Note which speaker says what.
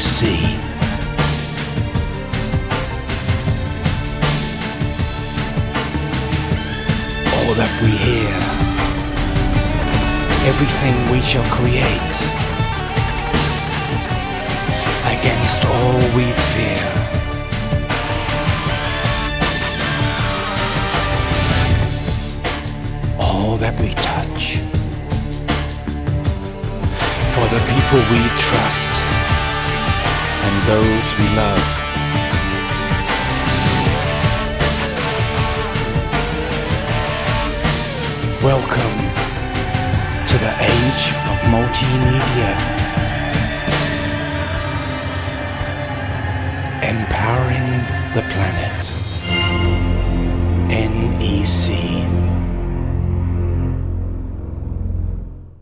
Speaker 1: see. All that we hear, everything we shall create, against all we fear. All that we touch, for the people we trust and those we love. Welcome to the age of multimedia, empowering the planet.